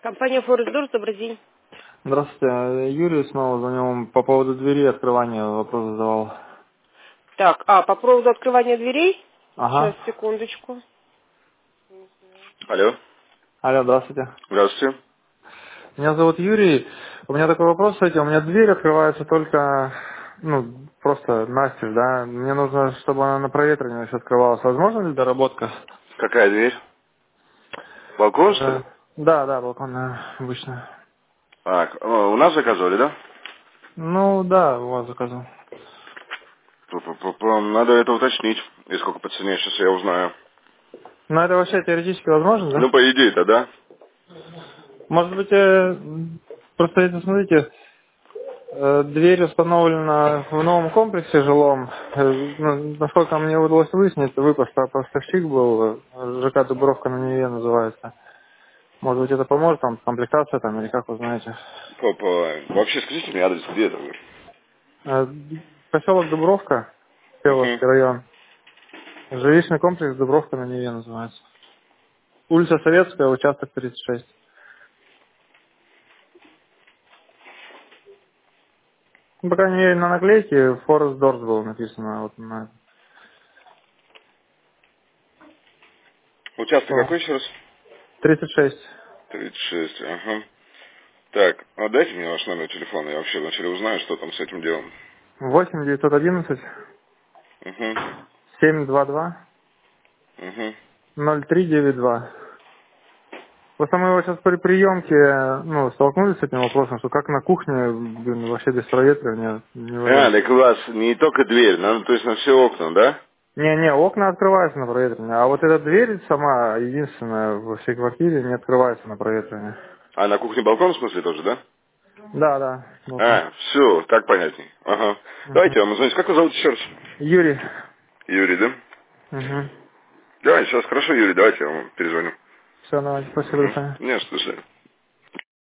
Компания Forest Doors, добрый день. Здравствуйте, Юрий снова звонил по поводу двери открывания, вопрос задавал. Так, по поводу открывания дверей. Сейчас, Ага. секундочку. Алло. Алло, здравствуйте. Здравствуйте. Меня зовут Юрий. У меня такой вопрос, кстати, у меня дверь открывается только, просто настежь, да. Мне нужно, чтобы она на проветривание еще открывалась. Возможно ли доработка? Какая дверь? Балкон, что ли? Э, Да, балконная, обычно. Так, у нас заказывали, да? Ну, да, у вас заказал. Надо это уточнить. И сколько по цене, сейчас я узнаю. Но это вообще теоретически возможно, Ну, да? по идее-то, да? Может быть, просто это, смотрите, дверь установлена в новом комплексе жилом. Насколько мне удалось выяснить, поставщик был, ЖК Дубровка на Неве называется. Может быть, это поможет, там, комплектация там, или как вы знаете. Вообще, скажите мне адрес, где это вы? Э, Поселок Дубровка, Угу. Пеловский район. Жилищный комплекс Дубровка на Неве называется. Улица Советская, участок 36. Ну, по крайней мере, на наклейке Forest Doors было написано. Вот на... Участок О, какой еще раз? 36. 36, ага. Так, дайте мне ваш номер телефона, я вообще вначале узнаю, что там с этим делом. 8 911 Угу. 722 Угу. 0392. Просто мы вот сейчас при приемке, столкнулись с этим вопросом, что как на кухне, вообще без проветривания не вариант. Так у вас не только дверь, надо, то есть на все окна, да? Не, окна открываются на проветривание, а вот эта дверь сама, единственная во всей квартире, не открывается на проветривание. А на кухне балкон, в смысле, тоже, да? Да, балкон. Все, так понятней. Ага. Мгм. Давайте я вам звонить. Как вы зовут еще раз? Юрий. Юрий, да? Угу. Давайте, сейчас хорошо, Юрий, давайте я вам перезвоню. Все, давайте, спасибо, до Угу. свидания. Не, что, до свидания.